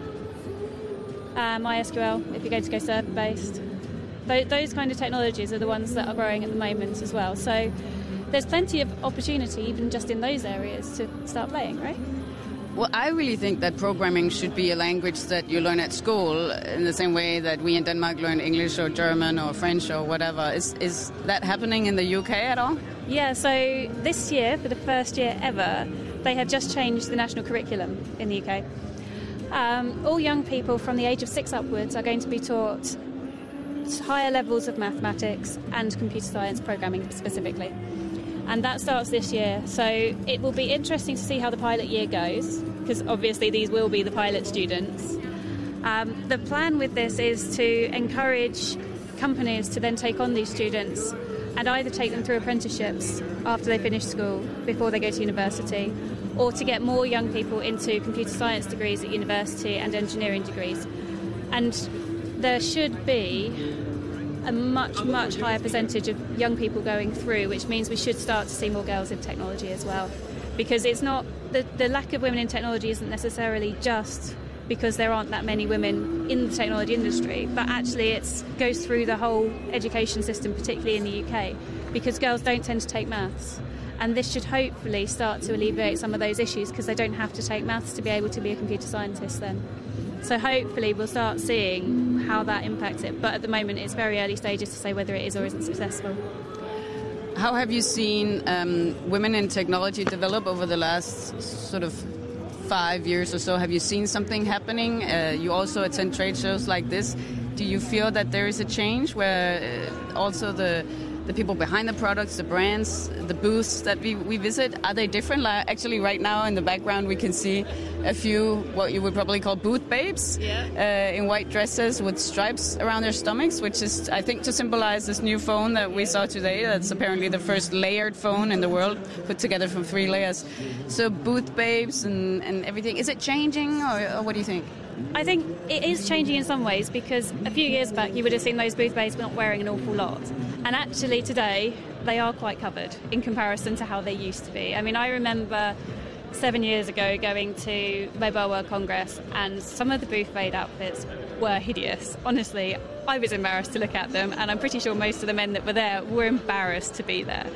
MySQL, if you're going to go server-based. Those kind of technologies are the ones that are growing at the moment as well. So there's plenty of opportunity, even just in those areas, to start playing, right? Well, I really think that programming should be a language that you learn at school in the same way that we in Denmark learn English or German or French or whatever. Is that happening in the UK at all? Yeah, so this year, for the first year ever, they have just changed the national curriculum in the UK. All young people from the age of 6 upwards are going to be taught higher levels of mathematics and computer science programming specifically. And that starts this year. So it will be interesting to see how the pilot year goes, because obviously these will be the pilot students. The plan with this is to encourage companies to then take on these students and either take them through apprenticeships after they finish school, before they go to university, or to get more young people into computer science degrees at university and engineering degrees. And there should be a much, much higher percentage of young people going through, which means we should start to see more girls in technology as well. Because it's not, the lack of women in technology isn't necessarily just because there aren't that many women in the technology industry, but actually it goes through the whole education system, particularly in the UK, because girls don't tend to take maths. And this should hopefully start to alleviate some of those issues, because they don't have to take maths to be able to be a computer scientist then. So hopefully we'll start seeing how that impacts it. But at the moment it's very early stages to say whether it is or isn't successful. How have you seen women in technology develop over the last sort of 5 years or so? Have you seen something happening? You also attend trade shows like this. Do you feel that there is a change where also the people behind the products, the brands, the booths that we visit, are they different? Like actually right now in the background we can see a few what you would probably call booth babes in white dresses with stripes around their stomachs, which is, I think, to symbolize this new phone that we saw today. That's apparently the first layered phone in the world, put together from 3 layers. So booth babes and everything. Is it changing, or what do you think? I think it is changing in some ways, because a few years back you would have seen those booth babes not wearing an awful lot. And actually today they are quite covered in comparison to how they used to be. I mean, I remember 7 years ago going to Mobile World Congress, and some of the booth babe outfits were hideous. Honestly, I was embarrassed to look at them, and I'm pretty sure most of the men that were there were embarrassed to be there.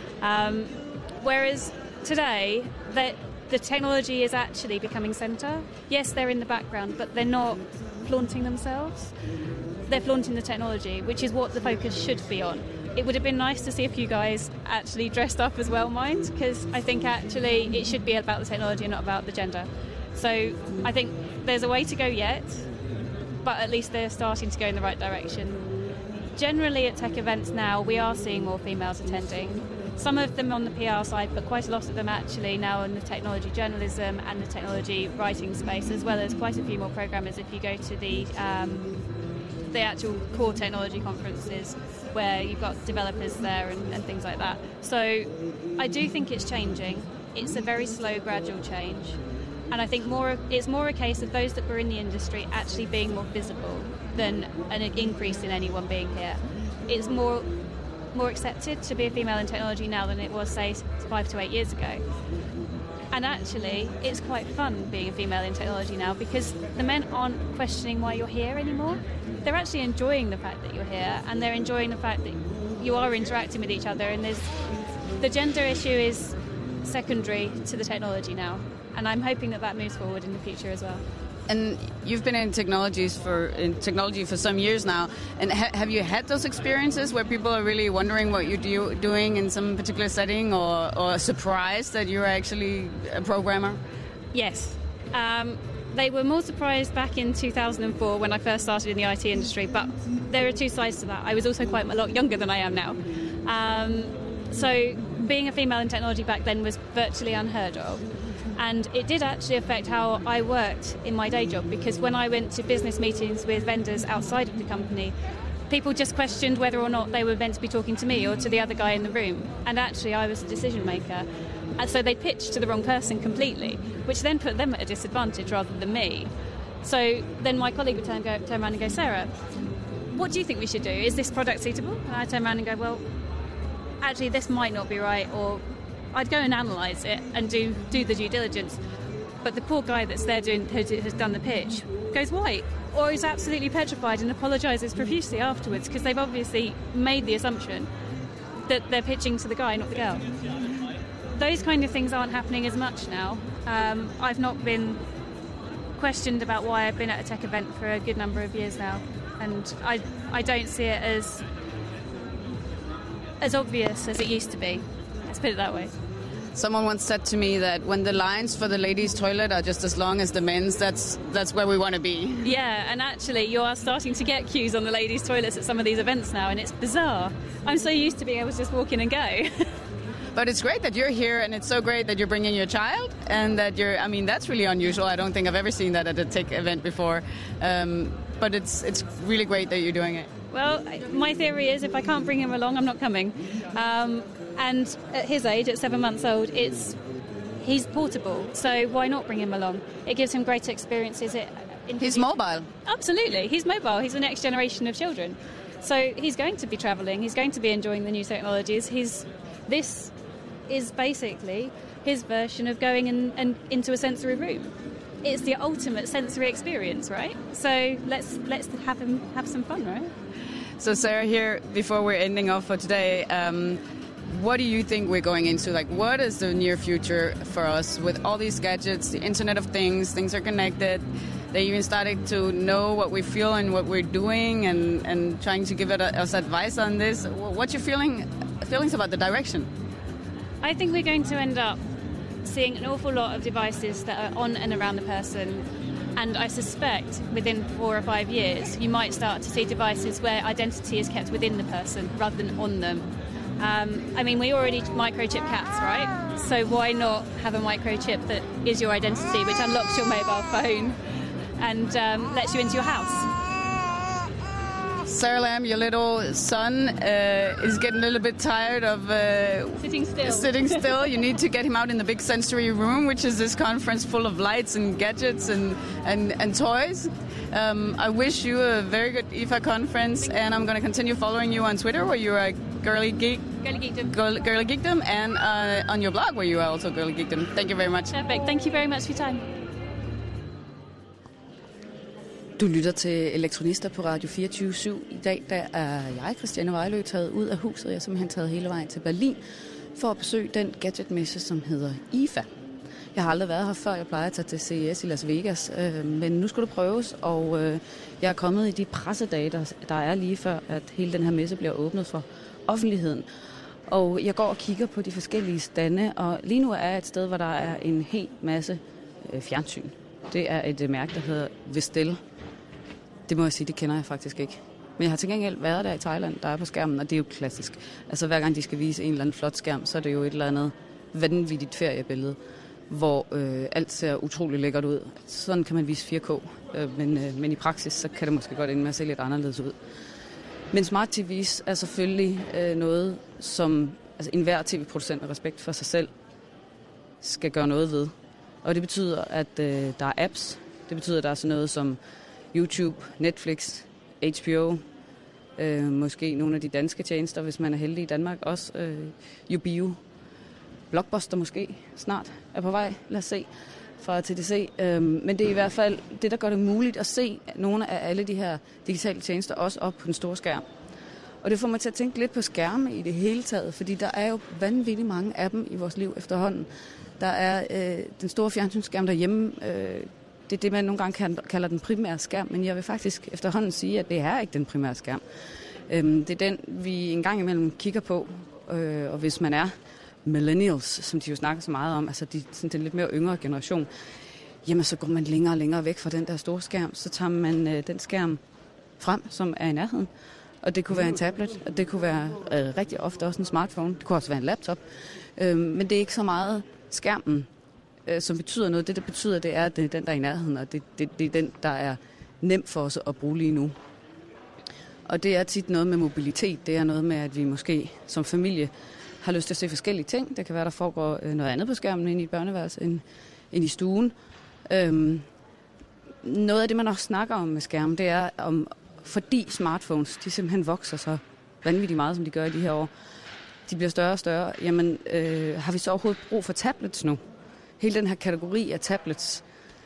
Whereas today, the technology is actually becoming centre. Yes, they're in the background, but they're not flaunting themselves. They're flaunting the technology, which is what the focus should be on. It would have been nice to see a few guys actually dressed up as well, mind, because I think actually it should be about the technology and not about the gender. So I think there's a way to go yet, but at least they're starting to go in the right direction. Generally at tech events now, we are seeing more females attending. Some of them on the PR side, but quite a lot of them actually now in the technology journalism and the technology writing space, as well as quite a few more programmers if you go to the the actual core technology conferences where you've got developers there and things like that. So I do think it's changing. It's a very slow, gradual change. And I think it's more a case of those that were in the industry actually being more visible than an increase in anyone being here. It's more accepted to be a female in technology now than it was, say, 5 to 8 years ago. And actually, it's quite fun being a female in technology now because the men aren't questioning why you're here anymore. They're actually enjoying the fact that you're here, and they're enjoying the fact that you are interacting with each other. And the gender issue is secondary to the technology now. And I'm hoping that moves forward in the future as well. And you've been in technology for some years now. And have you had those experiences where people are really wondering what you're doing in some particular setting, or surprised that you're actually a programmer? Yes. They were more surprised back in 2004 when I first started in the IT industry. But there are two sides to that. I was also quite a lot younger than I am now. So being a female in technology back then was virtually unheard of. And it did actually affect how I worked in my day job, because when I went to business meetings with vendors outside of the company, people just questioned whether or not they were meant to be talking to me or to the other guy in the room. And actually I was a decision maker. And so they pitched to the wrong person completely, which then put them at a disadvantage rather than me. So then my colleague would turn around and go, Sarah, what do you think we should do? Is this product suitable? And I turn around and go, well, actually this might not be right, or I'd go and analyse it and do the due diligence. But the poor guy that's there who has done the pitch goes white, or is absolutely petrified and apologises profusely afterwards, because they've obviously made the assumption that they're pitching to the guy, not the girl. Those kind of things aren't happening as much now. I've not been questioned about why I've been at a tech event for a good number of years now, and I don't see it as obvious as it used to be. Let's put it that way. Someone once said to me that when the lines for the ladies' toilet are just as long as the men's, that's where we want to be. Yeah, and actually you are starting to get queues on the ladies' toilets at some of these events now, and it's bizarre. I'm so used to being able to just walk in and go. But it's great that you're here, and it's so great that you're bringing your child, and that that's really unusual. I don't think I've ever seen that at a tech event before. But it's really great that you're doing it. Well, my theory is if I can't bring him along, I'm not coming. And at his age, at 7 months old, he's portable, so why not bring him along? It gives him greater experiences. He's mobile. Absolutely, he's mobile. He's the next generation of children. So he's going to be travelling, he's going to be enjoying the new technologies. This is basically his version of going and into a sensory room. It's the ultimate sensory experience, right? So let's have him have some fun, right? So Sarah, here, before we're ending off for today, what do you think we're going into? Like, what is the near future for us with all these gadgets, the Internet of Things are connected. They even started to know what we feel and what we're doing, and trying to give us advice on this. What's your feelings about the direction? I think we're going to end up seeing an awful lot of devices that are on and around the person. And I suspect within 4 or 5 years, you might start to see devices where identity is kept within the person rather than on them. We already microchip cats, right? So why not have a microchip that is your identity, which unlocks your mobile phone and lets you into your house? Sarah Lamb, your little son is getting a little bit tired of sitting still. You need to get him out in the big sensory room, which is this conference full of lights and gadgets and toys. I wish you a very good IFA conference, and I'm going to continue following you on Twitter, where you're a Girly Geekdom, and on your blog, where you are also Girly Geekdom. Thank you very much. Perfect. Thank you very much for your time. Du lytter til Elektronister på Radio 24/7. I dag der er jeg, Christiane Vejlø, taget ud af huset. Jeg er simpelthen taget hele vejen til Berlin for at besøge den gadgetmesse, som hedder IFA. Jeg har aldrig været her før. Jeg plejer at tage til CES i Las Vegas, men nu skulle det prøves, og jeg er kommet i de pressedage, der er lige før, at hele den her messe bliver åbnet for offentligheden. Og jeg går og kigger på de forskellige stande, og lige nu er jeg et sted, hvor der er en hel masse fjernsyn. Det er et mærke, der hedder Vestel. Det må jeg sige, det kender jeg faktisk ikke. Men jeg har til gengæld været der i Thailand, der er på skærmen, og det er jo klassisk. Altså hver gang de skal vise en eller anden flot skærm, så er det jo et eller andet vanvittigt feriebillede. hvor alt ser utrolig lækkert ud. Sådan kan man vise 4K, men i praksis så kan det måske godt ende med at se lidt anderledes ud. Men Smart TV's er selvfølgelig noget, som enhver tv-producent med respekt for sig selv skal gøre noget ved. Og det betyder, at der er apps. Det betyder, at der er sådan noget som YouTube, Netflix, HBO, måske nogle af de danske tjenester, hvis man er heldig i Danmark, også Ubio, Blockbuster måske snart er på vej, lad os se, fra TDC. Men det er i hvert fald det, der gør det muligt at se nogle af alle de her digitale tjenester også op på den store skærm. Og det får mig til at tænke lidt på skærme i det hele taget, fordi der er jo vanvittigt mange af dem i vores liv efterhånden. Der er den store fjernsynsskærm derhjemme. Det er det, man nogle gange kalder den primære skærm, men jeg vil faktisk efterhånden sige, at det er ikke den primære skærm. Det er den, vi en gang imellem kigger på, og hvis man er millennials, som de jo snakker så meget om, altså den lidt mere yngre generation, jamen så går man længere og længere væk fra den der store skærm, så tager man den skærm frem, som er i nærheden. Og det kunne være en tablet, og det kunne være rigtig ofte også en smartphone, det kunne også være en laptop, men det er ikke så meget skærmen, som betyder noget. Det, der betyder, det er, at det er den, der er i nærheden, og det er den, der er nemt for os at bruge lige nu. Og det er tit noget med mobilitet. Det er noget med, at vi måske som familie har lyst til at se forskellige ting. Det kan være, der foregår noget andet på skærmen ind i et børneværelse end i stuen. Noget af det, man også snakker om med skærmen, det er, fordi smartphones, de simpelthen vokser så vanvittigt meget, som de gør i de her år. De bliver større og større. Jamen, har vi så overhovedet brug for tablets nu? Hele den her kategori af tablets,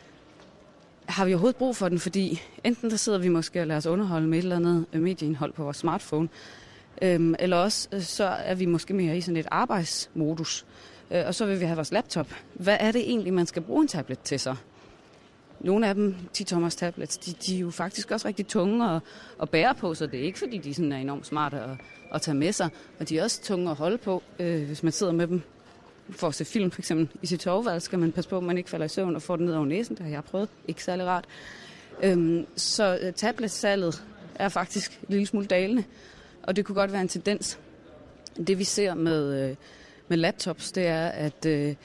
har vi overhovedet brug for den, fordi enten der sidder vi måske og lader os underholde med et eller andet medieindhold på vores smartphone, eller også så er vi måske mere i sådan et arbejdsmodus, og så vil vi have vores laptop. Hvad er det egentlig, man skal bruge en tablet til så? Nogle af dem, 10-tommers tablets, de er jo faktisk også rigtig tunge at bære på, så det er ikke fordi, de sådan er enormt smarte at tage med sig, og de er også tunge at holde på, hvis man sidder med dem. For at se film for eksempel i sit soveværelse, skal man passe på, at man ikke falder i søvn og får den ned over næsen. Det har jeg prøvet. Ikke særlig rart. Så tabletsalget er faktisk en lille smule dalende, og det kunne godt være en tendens. Det vi ser med laptops, det er, at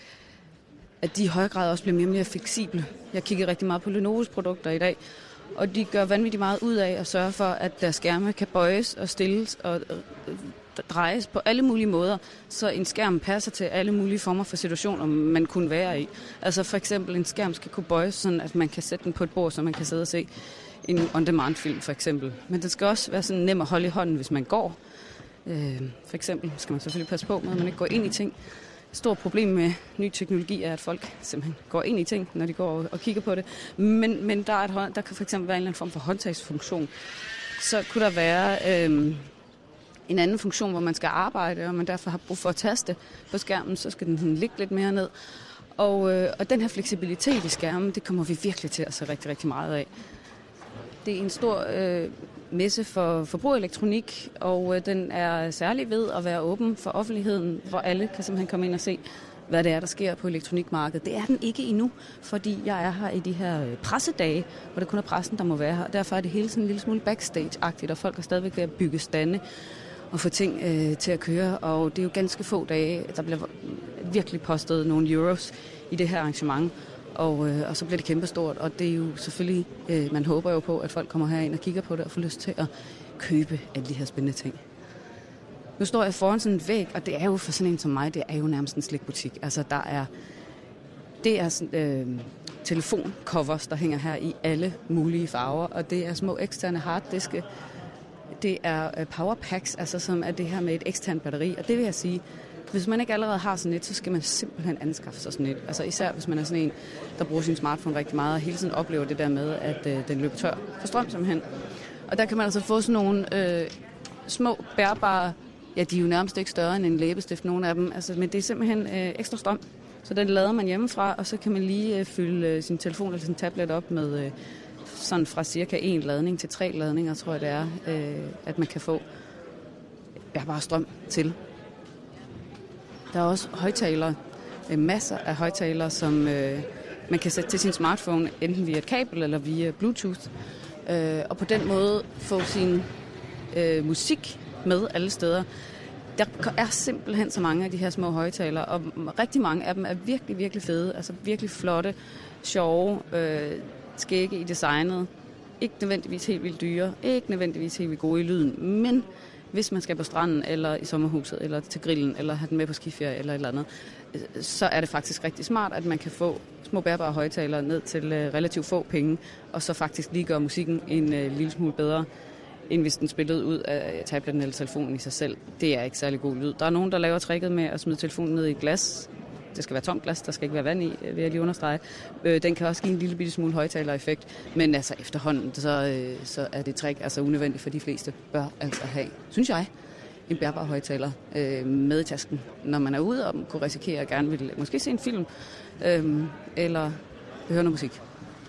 de i høj grad også bliver mere og mere fleksible. Jeg kigger rigtig meget på Lenovo's produkter i dag, og de gør vanvittigt meget ud af at sørge for, at deres skærme kan bøjes og stilles og drejes på alle mulige måder, så en skærm passer til alle mulige former for situationer, man kunne være i. Altså for eksempel en skærm skal kunne bøjes, sådan at man kan sætte den på et bord, så man kan sidde og se en on-demand-film for eksempel. Men den skal også være sådan nem at holde i hånden, hvis man går. For eksempel skal man selvfølgelig passe på med, at man ikke går ind i ting. Et stort problem med ny teknologi er, at folk simpelthen går ind i ting, når de går og kigger på det. Men der kan for eksempel være en eller anden form for håndtagsfunktion. Så kunne der være en anden funktion, hvor man skal arbejde, og man derfor har brug for at taste på skærmen, så skal den ligge lidt mere ned. Og den her fleksibilitet i skærmen, det kommer vi virkelig til at se rigtig, rigtig meget af. Det er en stor messe for forbrugerelektronik, og den er særlig ved at være åben for offentligheden, hvor alle kan simpelthen komme ind og se, hvad det er, der sker på elektronikmarkedet. Det er den ikke endnu, fordi jeg er her i de her pressedage, hvor det kun er pressen, der må være her. Derfor er det hele sådan en lille smule backstage-agtigt, og folk er stadigvæk ved at bygge stande og få ting til at køre. Og det er jo ganske få dage, der bliver virkelig postet nogle euros i det her arrangement. Og så bliver det kæmpestort, og det er jo selvfølgelig, man håber jo på, at folk kommer herind og kigger på det og får lyst til at købe alle de her spændende ting. Nu står jeg foran sådan en væg, og det er jo for sådan en som mig, det er jo nærmest en slikbutik. Altså det er sådan, telefoncovers, der hænger her i alle mulige farver, og det er små eksterne harddiske. Det er powerpacks, altså som er det her med et eksternt batteri, og det vil jeg sige, hvis man ikke allerede har sådan et, så skal man simpelthen anskaffe sig sådan et. Altså især hvis man er sådan en, der bruger sin smartphone rigtig meget, og hele tiden oplever det der med, at den løber tør for strøm simpelthen. Og der kan man altså få sådan nogle små, bærbare, ja, de er jo nærmest ikke større end en læbestift, nogle af dem, altså, men det er simpelthen ekstra strøm. Så den lader man hjemmefra, og så kan man lige fylde sin telefon eller sin tablet op med sådan fra cirka 1 ladning til 3 ladninger, tror jeg det er, at man kan få bærbar strøm til. Der er også højttalere, masser af højttalere, som man kan sætte til sin smartphone, enten via et kabel eller via Bluetooth, og på den måde få sin musik med alle steder. Der er simpelthen så mange af de her små højtalere, og rigtig mange af dem er virkelig, virkelig fede. Altså virkelig flotte, sjove, skægge i designet. Ikke nødvendigvis helt vildt dyre, ikke nødvendigvis helt vildt gode i lyden, men hvis man skal på stranden, eller i sommerhuset, eller til grillen, eller have den med på skiferie, eller et eller andet, så er det faktisk rigtig smart, at man kan få små bærbare højtalere ned til relativt få penge, og så faktisk lige gøre musikken en lille smule bedre, end hvis den spillede ud af tabletten eller telefonen i sig selv. Det er ikke særlig god lyd. Der er nogen, der laver tricket med at smide telefonen ned i et glas. Det skal være tomt glas, der skal ikke være vand i, vil jeg lige understrege. Den kan også give en lille bitte smule højtalereffekt, men altså efterhånden, så er det trick altså unødvendigt for de fleste. Bør altså have, synes jeg, en bærbar højtaler med i tasken, når man er ude og kunne risikere at gerne vil måske se en film eller høre noget musik.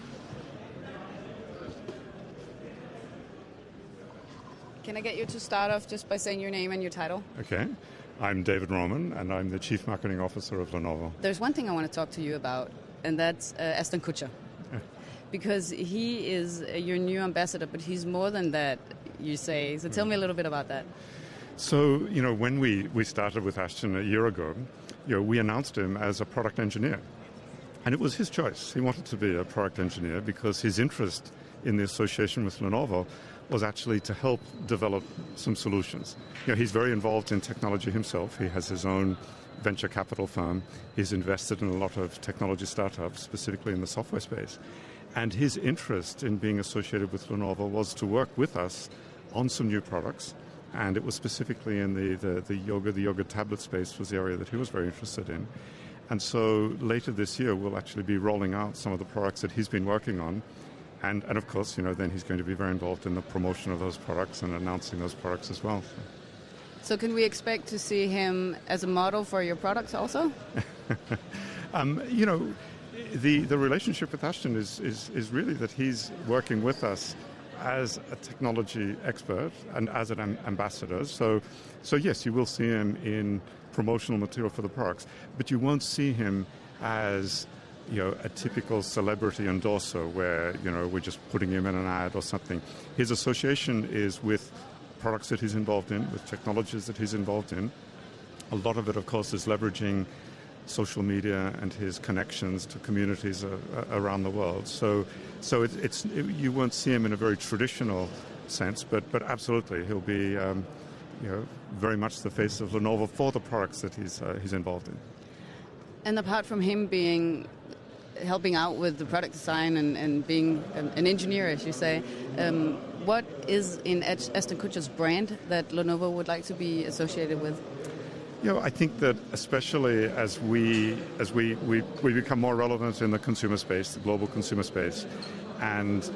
Can I get you to start off just by saying your name and your title? Okay. I'm David Roman, and I'm the Chief Marketing Officer of Lenovo. There's one thing I want to talk to you about, and that's Ashton Kutcher. Yeah. Because he is your new ambassador, but he's more than that, you say. So tell me a little bit about that. So, when we started with Ashton a year ago, we announced him as a product engineer. And it was his choice. He wanted to be a product engineer because his interest in the association with Lenovo was actually to help develop some solutions. He's very involved in technology himself. He has his own venture capital firm. He's invested in a lot of technology startups, specifically in the software space. And his interest in being associated with Lenovo was to work with us on some new products. And it was specifically in the yoga tablet space was the area that he was very interested in. And so later this year, we'll actually be rolling out some of the products that he's been working on. And of course, then he's going to be very involved in the promotion of those products and announcing those products as well. So can we expect to see him as a model for your products also? The relationship with Ashton is really that he's working with us as a technology expert and as an ambassador. So yes, you will see him in promotional material for the products, but you won't see him as a typical celebrity endorser where, we're just putting him in an ad or something. His association is with products that he's involved in, with technologies that he's involved in. A lot of it, of course, is leveraging social media and his connections to communities around the world. So you won't see him in a very traditional sense, but absolutely he'll be, very much the face of Lenovo for the products that he's involved in. And apart from him helping out with the product design and being an engineer, as you say, what is in Ashton Kutcher's brand that Lenovo would like to be associated with? I think that especially as we become more relevant in the consumer space, the global consumer space, and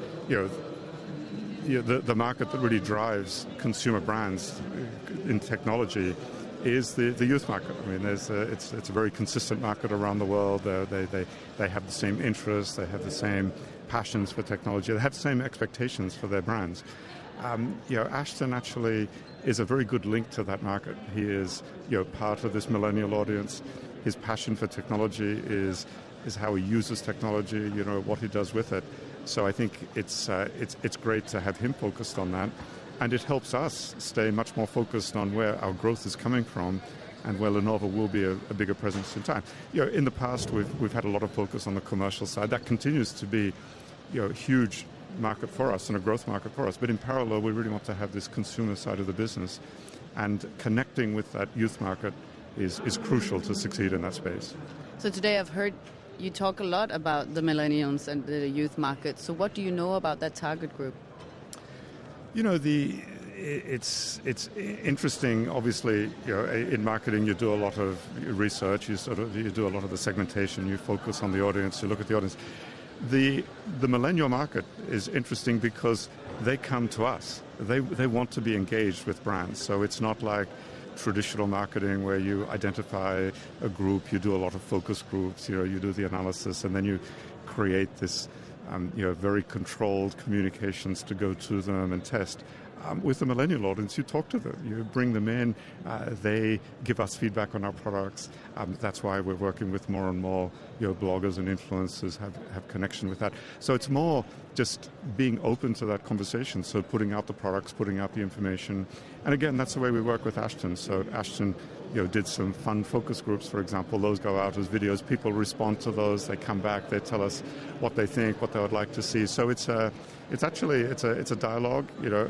the market that really drives consumer brands in technology is the youth market. I mean, it's a very consistent market around the world. They have the same interests, they have the same passions for technology, they have the same expectations for their brands. Ashton actually is a very good link to that market. He is part of this millennial audience. His passion for technology is how he uses technology, what he does with it. So I think it's great to have him focused on that. And it helps us stay much more focused on where our growth is coming from and where Lenovo will be a bigger presence in time. In the past, we've had a lot of focus on the commercial side. That continues to be a huge market for us and a growth market for us. But in parallel, we really want to have this consumer side of the business. And connecting with that youth market is crucial to succeed in that space. So today I've heard you talk a lot about the millennials and the youth market. So what do you know about that target group? It's interesting. Obviously, in marketing, you do a lot of research. You do a lot of the segmentation. You focus on the audience. You look at the audience. The millennial market is interesting because they come to us. They want to be engaged with brands. So it's not like traditional marketing where you identify a group. You do a lot of focus groups. You do the analysis, and then you create this very controlled communications to go to them and test. with the millennial audience, you talk to them, you bring them in, they give us feedback on our products. That's why we're working with more and more bloggers and influencers have connection with that. So it's more just being open to that conversation, so putting out the products, putting out the information. And again, that's the way we work with Ashton. So Ashton did some fun focus groups, for example. Those go out as videos. People respond to those. They come back. They tell us what they think, what they would like to see. So it's a dialogue,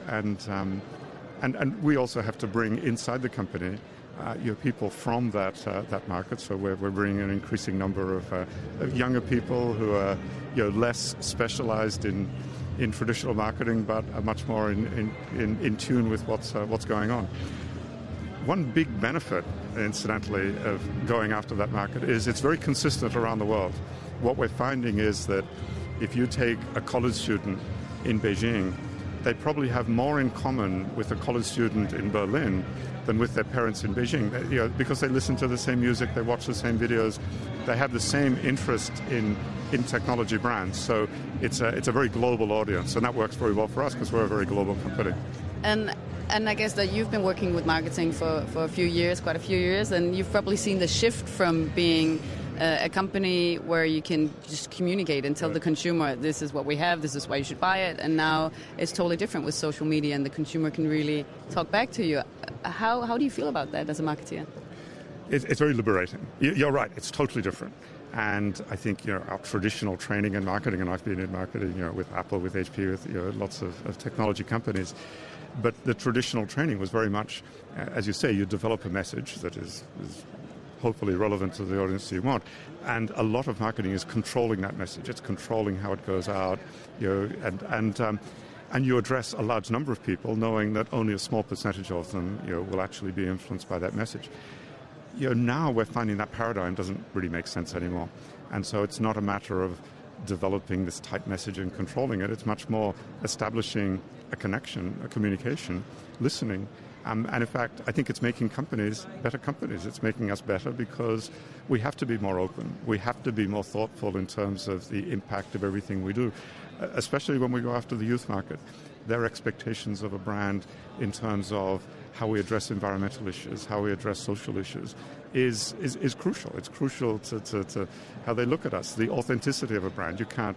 and we also have to bring inside the company people from that market. So we're bringing an increasing number of younger people who are less specialized in traditional marketing, but are much more in tune with what's going on. One big benefit, incidentally, of going after that market is it's very consistent around the world. What we're finding is that if you take a college student in Beijing, they probably have more in common with a college student in Berlin than with their parents in Beijing, because they listen to the same music, they watch the same videos, they have the same interest in technology brands. So it's a very global audience, and that works very well for us because we're a very global company. And I guess that you've been working with marketing for quite a few years, and you've probably seen the shift from being a company where you can just communicate and tell the consumer, this is what we have, this is why you should buy it, and now it's totally different with social media, and the consumer can really talk back to you. How do you feel about that as a marketeer? It's very liberating. You're right, it's totally different. And I think our traditional training in marketing, and I've been in marketing with Apple, with HP, with lots of technology companies, but the traditional training was very much, as you say, you develop a message that is hopefully relevant to the audience you want. And a lot of marketing is controlling that message. It's controlling how it goes out, and you address a large number of people, knowing that only a small percentage of them will actually be influenced by that message. Now we're finding that paradigm doesn't really make sense anymore. And so it's not a matter of developing this tight message and controlling it. It's much more establishing a connection, a communication, listening. And in fact, I think it's making companies better companies. It's making us better because we have to be more open. We have to be more thoughtful in terms of the impact of everything we do, especially when we go after the youth market. Their expectations of a brand in terms of how we address environmental issues, how we address social issues, is crucial. It's crucial to how they look at us, the authenticity of a brand. You can't,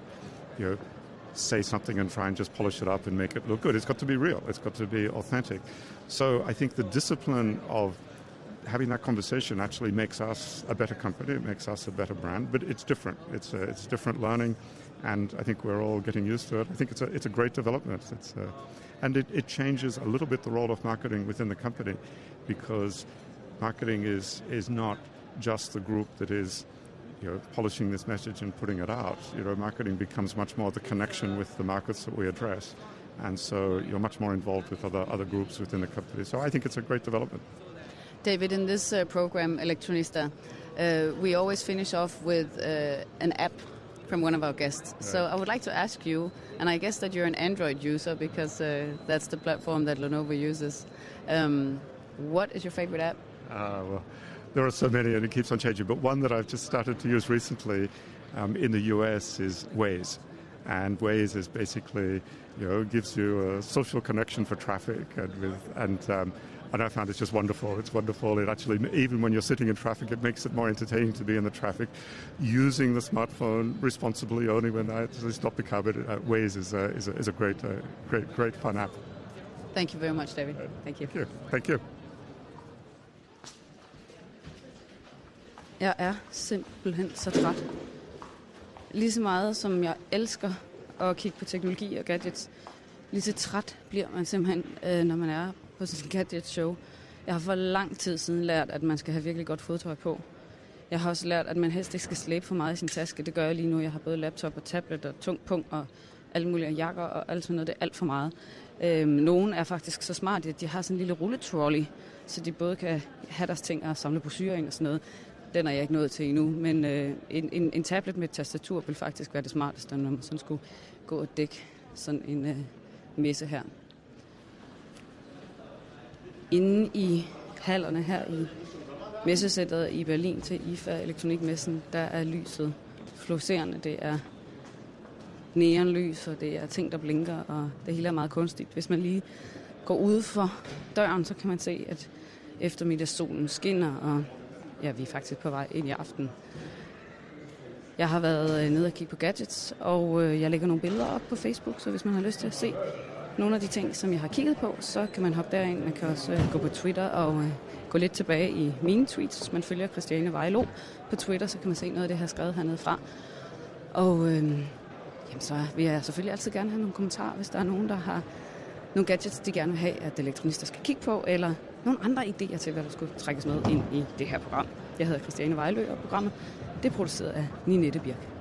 say something and try and just polish it up and make it look good. It's got to be real. It's got to be authentic. So I think the discipline of having that conversation actually makes us a better company. It makes us a better brand, but it's different. It's different learning, and I think we're all getting used to it. I think it's a great development. And it changes a little bit the role of marketing within the company, because marketing is not just the group that is polishing this message and putting it out. Marketing becomes much more the connection with the markets that we address, and so you're much more involved with other groups within the company. So I think it's a great development. David, in this program, Elektronista, we always finish off with an app from one of our guests. Right. So I would like to ask you, and I guess that you're an Android user because that's the platform that Lenovo uses. What is your favorite app? Well, there are so many and it keeps on changing, but one that I've just started to use recently in the US is Waze. And Waze is basically, gives you a social connection for traffic, and I found it's just wonderful. It's wonderful. It actually, even when you're sitting in traffic, it makes it more entertaining to be in the traffic. Using the smartphone responsibly, only when I actually stop the car. But Waze is a great fun app. Thank you very much, David. Thank you. Thank you. Jeg er simpelthen så træt. Lige så meget som jeg elsker at kigge på teknologi og gadgets, lige så træt bliver man simpelthen, når man er på sådan en gadget-show. Jeg har for lang tid siden lært, at man skal have virkelig godt fodtøj på. Jeg har også lært, at man helst ikke skal slæbe for meget i sin taske. Det gør jeg lige nu. Jeg har både laptop og tablet og tung pung og alle mulige jakker og alt sådan noget. Det er alt for meget. Nogle er faktisk så smarte, at de har sådan en lille rulletrolley, så de både kan have deres ting og samle brochurer og sådan noget. Den er jeg ikke nået til endnu, men en tablet med et tastatur vil faktisk være det smarteste, når man sådan skulle gå og dække sådan en messe her. Inde i hallerne her i messecenteret i Berlin til IFA Elektronikmessen, der er lyset fluorescerende. Det er neonlys, og det er ting, der blinker, og det hele er meget kunstigt. Hvis man lige går ude for døren, så kan man se, at eftermiddagssolen skinner, og ja, vi er faktisk på vej ind i aften. Jeg har været nede og kigge på gadgets, og jeg lægger nogle billeder op på Facebook, så hvis man har lyst til at se nogle af de ting, som jeg har kigget på, så kan man hoppe derind. Man kan også gå på Twitter og gå lidt tilbage i mine tweets. Hvis man følger Christiane Vejlo på Twitter, så kan man se noget af det, jeg har skrevet hernede fra. Og så vil jeg selvfølgelig altid gerne have nogle kommentarer, hvis der er nogen, der har nogle gadgets, de gerne vil have, at elektronister skal kigge på, eller nogle andre idéer til, hvad der skulle trækkes med ind i det her program. Jeg hedder Christiane Vejlø, og programmet det er produceret af Ninette Birk.